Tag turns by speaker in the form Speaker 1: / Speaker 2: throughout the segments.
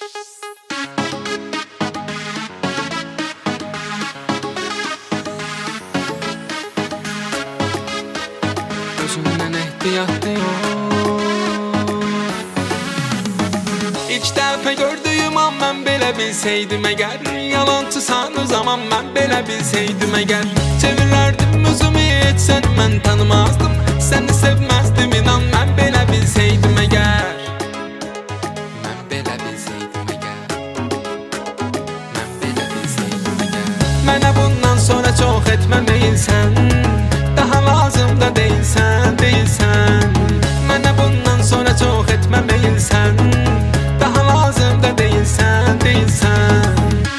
Speaker 1: Özündən ehtiyatlı ol. İlk dəfə gördüyüm an mən belə bilsəydim əgər, yalançısan o zaman mən belə bilsəydim əgər, çevirərdim özümü heç səni mən tanımazdım, səni sevməzdim inan mən belə bilsəydim əgər. Mən belə bilsəydim əgər, mən belə bilsəydim əgər. Mənə bundan sonra çox etməməyilsən, daha lazım da değilsən, değilsən. Mənə bundan sonra çox etməməyilsən, daha lazım da değilsən, değilsən.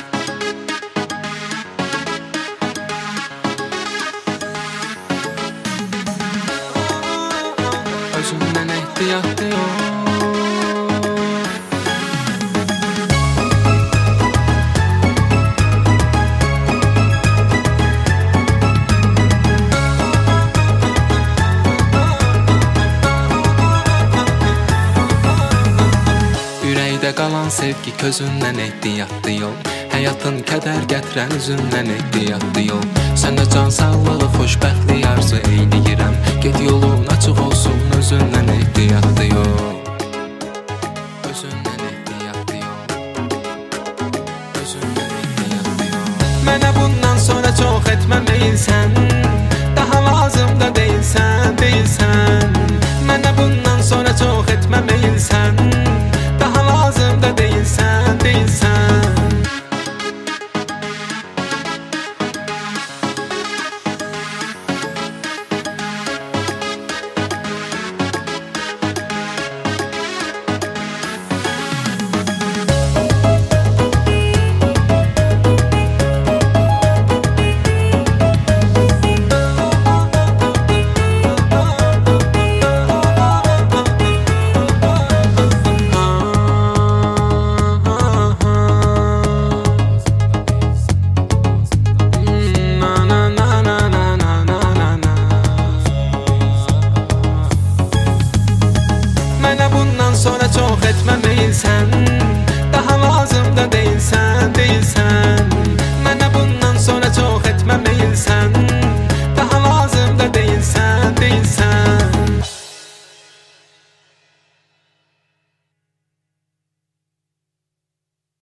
Speaker 1: Özündən ehtiyatlı ol. Ürəkdə qalan sevgi közündən ehtiyatlı yol. Həyatın kədər gətirən üzündən ehtiyatlı yol. Sənə can sağlığı, xoşbəxtlik arzu eyləyirəm. Get yolun açıq olsun, özündən ehtiyatlı yol. Özündən ehtiyatlı yol. Özündən ehtiyatlı yol. Mənə bundan sonra çox etməməyilsən, daha lazım da değilsən, değilsən. Mənə bundan